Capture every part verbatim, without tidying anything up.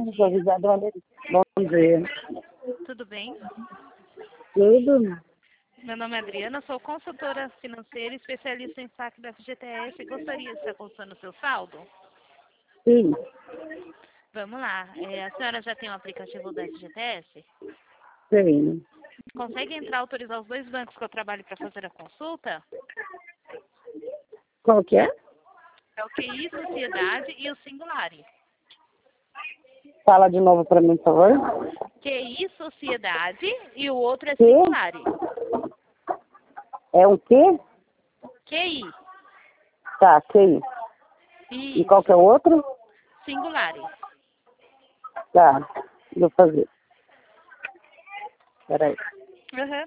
Vamos avisar, dona. Bom dia. Tudo bem? Tudo? Meu nome é Adriana, sou consultora financeira e especialista em saque da F G T S. Gostaria de estar consultando o seu saldo? Sim. Vamos lá. É, a senhora já tem o aplicativo da F G T S? Sim. Consegue entrar e autorizar os dois bancos que eu trabalho para fazer a consulta? Qual que é? É o Q I Sociedade e o Singulari. Fala de novo para mim, por favor. Q I Sociedade e o outro é Quê? Singulari. É o quê? Q I. Tá, ok. E Isso. qual que é o outro? Singulari. Tá, vou fazer. Peraí. Uhum.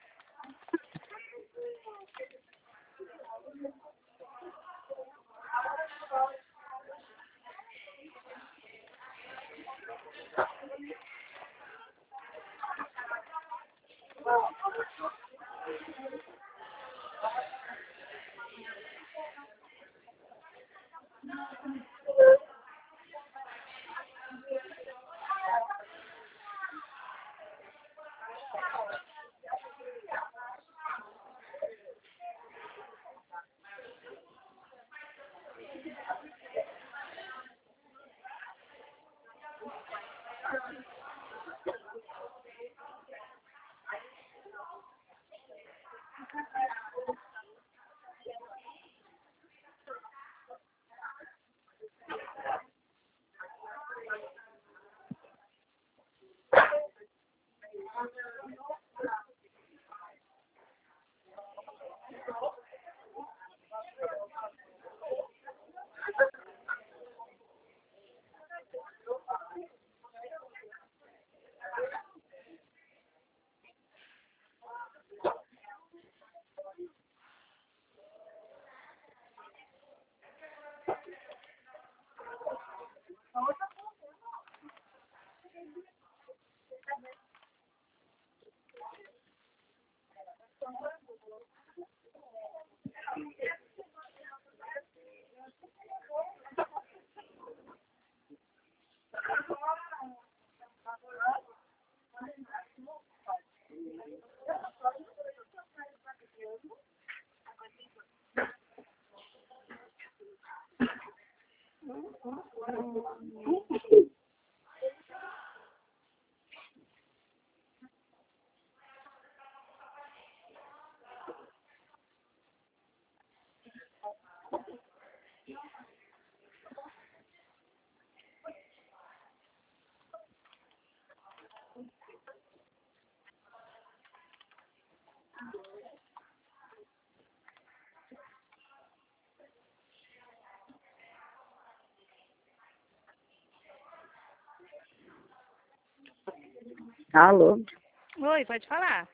Alô? Oi, pode falar.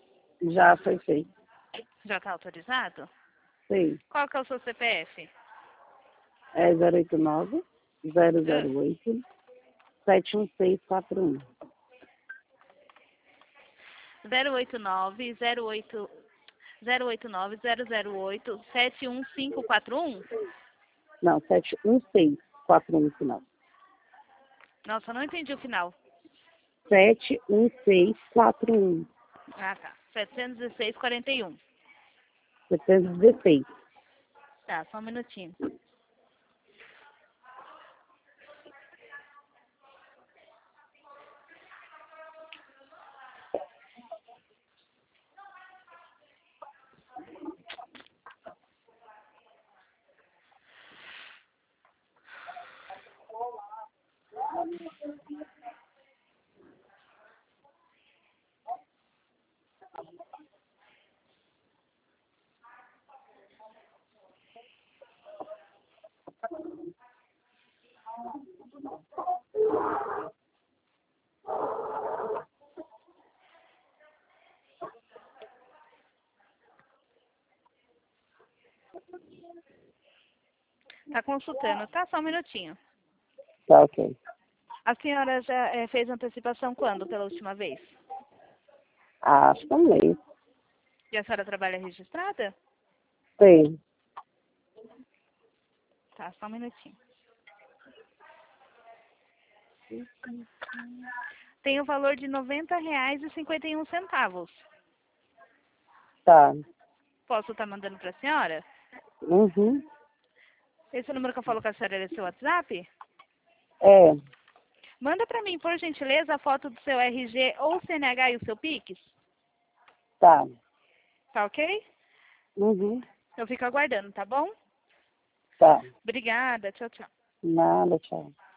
Já foi feito. Já está autorizado? Sim. Qual que é o seu C P F? É zero oito nove, zero Ah, zero oito, sete um seis quatro um. zero oito nove zero oito zero oito nove zero zero oito sete um cinco quatro um? Não, sete um seis quatro um no final. Nossa, não entendi o final. sete um seis quatro um. Ah, tá. setecentos e seis quarenta e um. setecentos e dezesseis. Tá, só um minutinho. Tá consultando, tá? Só um minutinho. Tá, ok. A senhora já eh, fez antecipação quando, pela última vez? Ah, acho que é um mês. E a senhora trabalha registrada? Sim. Tá, só um minutinho. Tem o valor de noventa reais e cinquenta e um centavos. Tá. Posso estar mandando para a senhora? Uhum. Esse número que eu falo com a senhora é seu WhatsApp? É. Manda para mim, por gentileza, a foto do seu R G ou C N H e o seu Pix. Tá. Tá ok? Uhum. Eu fico aguardando, tá bom? Tá. Obrigada. Tchau, tchau. Nada, tchau.